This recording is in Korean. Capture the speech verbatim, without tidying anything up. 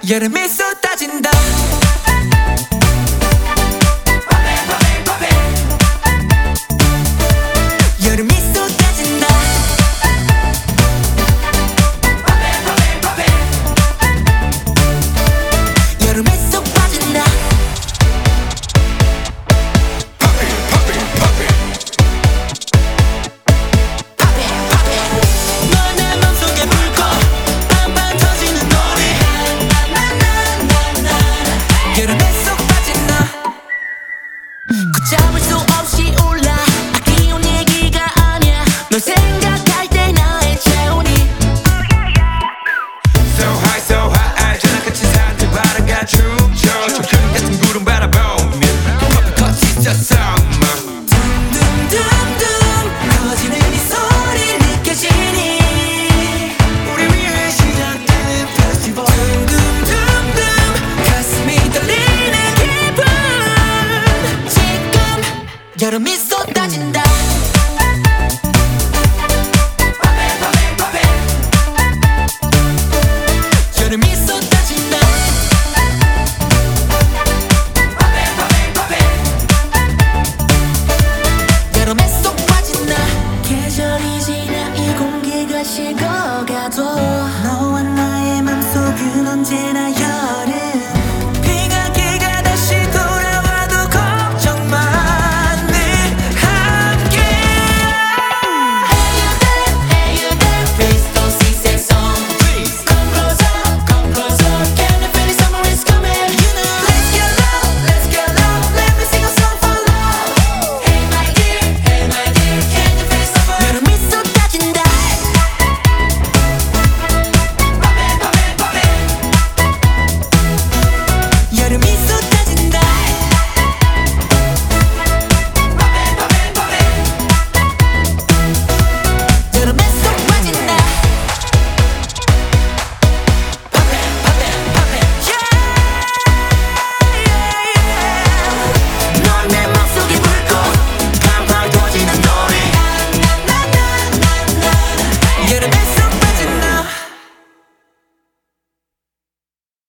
여름이 쏟아진다. 여름이 쏟아진다. 여름에 쏙 빠진다. 너의 맘속에 불꽃 빵빵 터지는 노래. 여름에 쏙 빠진다. 걷잡을 수 없이 올라. 아끼운 얘기가 아니야. 널 생각할 때 나의 체온이 So high so high 전화같이 산들 바람과 춤춰 초점 같은 구름 바라보면 커피 컷 진짜 summer. 둠둠둠둠 커지는 이 소리 느껴지니 우리 위해 시작되는 페스티벌. 둠둠둠둠 가슴이 떨리는 기분. 지금 여름이 쏟아진다.